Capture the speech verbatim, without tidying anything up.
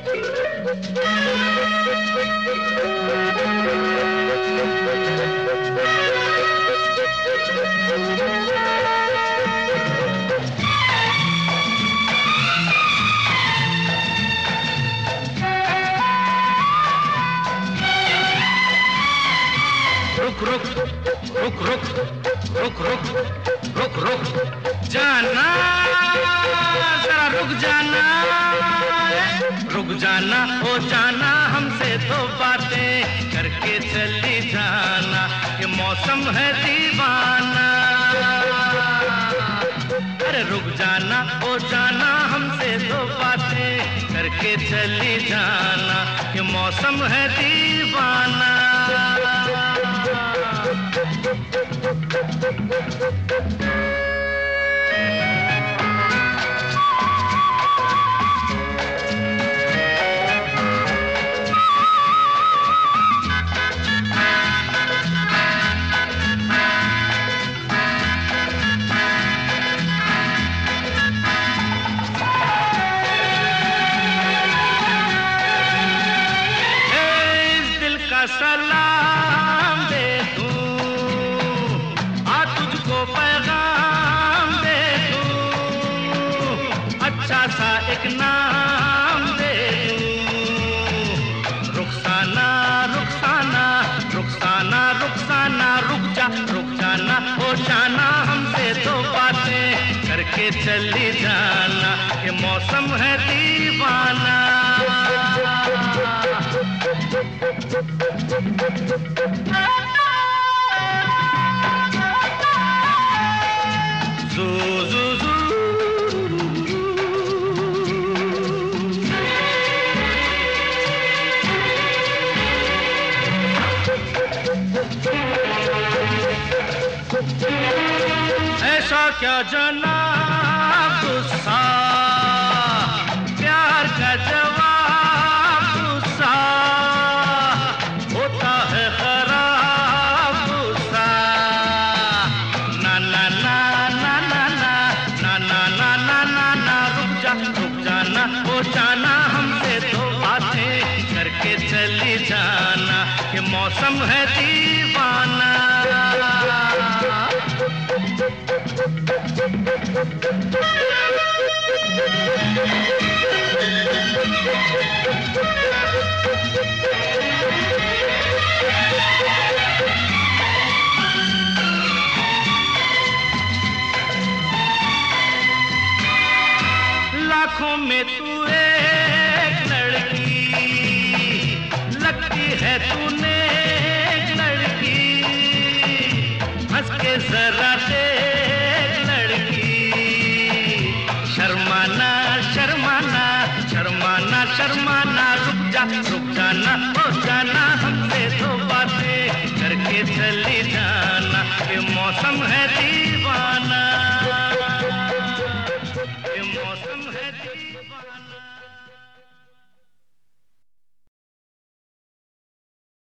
रुक रुक रुक रुक रुक रुक रुक रुक जाना, जरा रुक जाना, रुक जाना, हो जाना, हमसे तो बातें करके चली जाना, ये मौसम है दीवाना। अरे रुक जाना, हो जाना, हमसे तो बातें करके चली जाना, ये मौसम है दीवाना। सलाम दे दूं, आ तुझको पैगाम दे दूं, अच्छा सा एक नाम दे दूं, रुखसाना रुखसाना रुखसाना रुखसाना, रुक जा रुक जाना, हो जाना, हमसे तो बातें करके चली जाना, ये मौसम है दीवाना। Zoo, zoo, zoo. ऐसा क्या जनाब गुस्सा, प्यार का जवाब गुस्सा, होता है खराब गुस्सा। ना ना ना ना ना ना ना ना ना ना ना ना, रुक जा रुक जाना, हो जाना, हमसे तो बातें करके चली जाना, ये मौसम है दीवाना। लाखों में तू एक लड़की लगती है, तूने एक लड़की, हंस के जरा देख लड़की, शर्माना शर्माना शर्माना शर्माना, रुक जा रुक जाना, हो जाना, हमसे तो बातें करके चली जाना, ये मौसम है दी